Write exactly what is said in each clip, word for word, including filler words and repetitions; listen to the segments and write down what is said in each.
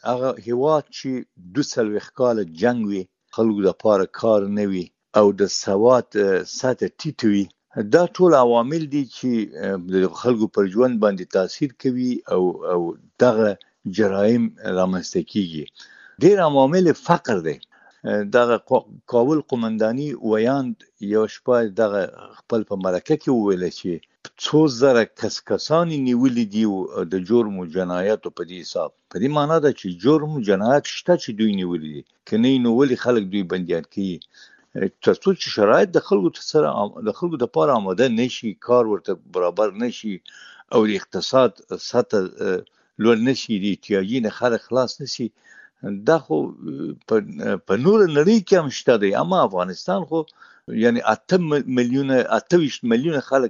هغه هیواد چې دوه څلوېښت کاله جنګ وي، خلکو دپاره کار نه وي او د سواد سطح ټیټ وي، دا ټول عوامل دي چې د خلکو پر ژوند باندې تاثیر کوي او او دغه جرایم رامنځته کیږي. ډېر عوامل فقر دی. دغه کابل قومنداني ویاند یو شپه دغه خپل په مرکه کې وویل چې څو زره کس کسانی نیولي دي د جرم او جنایاتو په دې حساب. په دې معنا ده چې جرم او جنایات شته چې دوی نیولي دي، که نه نو ولې خلک دوی بندیان کوي؟ تر څو چې شرایط د خلکو سره د خلکو دپاره آماده نشي، کار ورته برابر نشي او د اقتصاد سطح لوړ نشي، د احتیاجي نه خلک خلاص نشي، دا خو په نور نړۍ کې هم شته دی. اما افغانستان خو یعنی اته میلیونه اته ویشت میلیونه خلک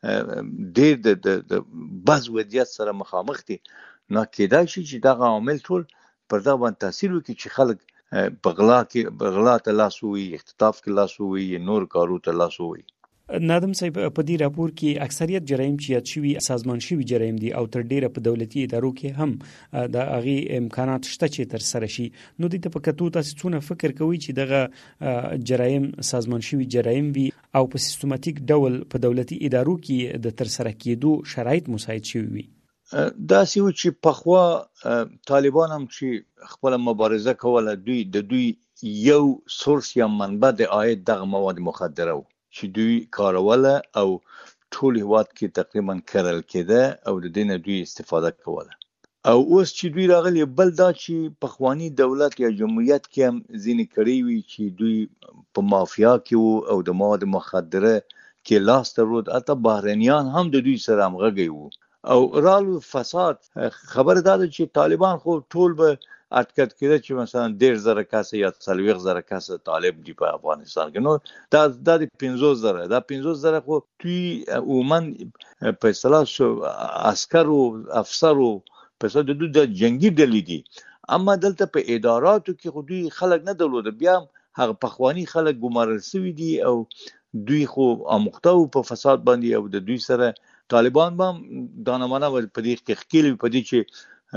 ډېر د د بس وضعیت سره مخامخ دي. نو کېدای شي چې دغه عوامل ټول پر دغه باندې تاثیر وکړي چې خلک په غلا کې په غلا ته لاس ووهي، اختطاف کې لاس ووهي، نور کارو ته لاس ووهي. نادم صاحب، په دې راپور کې اکثریت جرایم چې یاد شوي سازمان شوي جرایم دي او تر ډیره په دولتي ادارو کې هم د هغې امکانات شته چې تر سره شي. نو دې ته په کتو تاسو څونه فکر کوئ چې دغه جرایم سازمان شوي جرایم وي او په سیستماتیک ډول په دولتي ادارو کې د تر سره کېدو شرایط مساعد شوي وي؟ داسې و چې پخوا طالبان هم چې خپله مبارزه کوله، دوی د دوی یو سورس یا منبع د عاید دغه مواد مخدره و چې دوی کاروله او ټول هیواد کې تقریبا کرل کېده او د دې نه دوی استفاده کوله. او اوس چې دوی راغلي، بل دا چې پخوانی دولت یا جمهوریت کې هم ځینې کړی وي چې دوی په مافیا کې وو او د مواد مخدره کې لاس درلود، حتی بهرنیان هم د دوی سره همغږی وو او رالو فساد. خبره دا ده چې طالبان خو ټول به اټکټ کېده چې مثلا ډېر زره کسه یا څلوېښت زره کسه طالب دي په افغانستان کې. نو دا دا د پنځوس زره دا پنځوس زره خو دوی عموما په اصطلاح عسکرو افسرو په اصطلاح د دوی د جنګي ډلې دي. اما دلته په اداراتو کې خو دوی خلک نه درلوده، بیا هغه پخواني خلک ګمارل شوي دي او دوی خو آموخته وو په فساد باندې او د دوی سره طالبان به هم دانمانه په دې کې ښکېل وي، په دې چې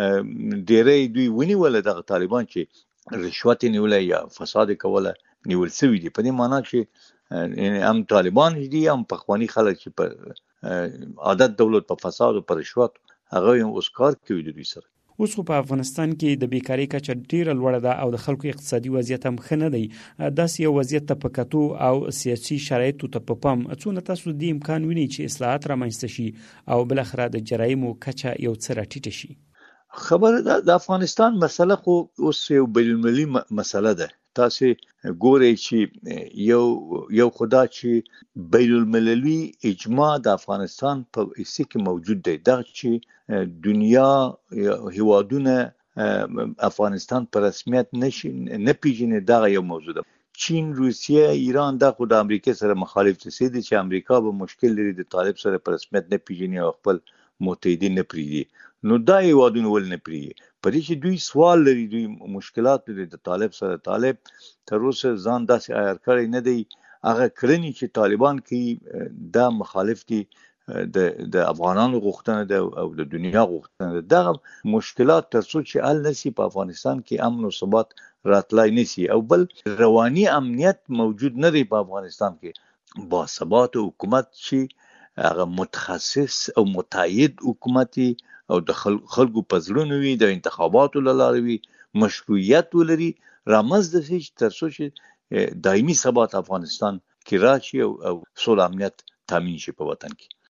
ډېری دوی ونیوله دغه طالبان چې رشوت یې نیولی یا فساد یې کوله نیول شوي دي. په دې معنا چې هم طالبان دي هم پخواني خلک چې په عادت دولت په فساد او په رشوت هغه هم اوس کار کوي د دوی سره. اوس خو په افغانستان کې د بیکارۍ کچه ډیره لوړه ده او د خلکو اقتصادي وضعیت هم ښه نه دی. داسې یو وضعیت ته په کتو او سیاسي شرایطو ته په پام، څونه تاسو دې امکان وینئ چې اصلاحات رامنځته شي او بالاخره د جرایمو کچه یو څه راټیټه شي؟ خبره ده د افغانستان مسله خو اوس یو بین‌المللي مسله ده. تاسې ګورئ چې یو یو خدا چې بین‌المللي اجماع د افغانستان په حصه کې موجود دی، دا چې دنیا هیوادونه افغانستان په رسمیت نشي نه پیژني، دا یو موضوع ده. چین، روسیه، ایران دا خو د امریکا سره مخالف دي چې امریکا به مشکل لري د طالب سره په رسمیت نه پیژني او خپل متحدین نه پریږدي. نو دا هیوادونه ولې نه پریږدي؟ په دې چې دوی سوال لري، دوی مشکلات لري د طالب سره. طالب تر اوسه ځان داسې عیار کړی نه دی. هغه کړنې چې طالبان کوي دا مخالف دي د د افغانانو غوښتنه ده او د دنیا غوښتنه ده. دغه مشکلات تر څو چې حل نشي په افغانستان کې امن او ثبات راتلای نشي. او بل رواني امنیت موجود نه دی په افغانستان کې. باثبات حکومت چې هغه متخصص او متعهد حکومت او د خلکو په زړونو وي، د انتخاباتو له لارې وي، مشروعیت ولري، رامنځته شي تر څو چې دایمي ثبات افغانستان کې راشي او سوله امنیت تامین شي په وطن کې.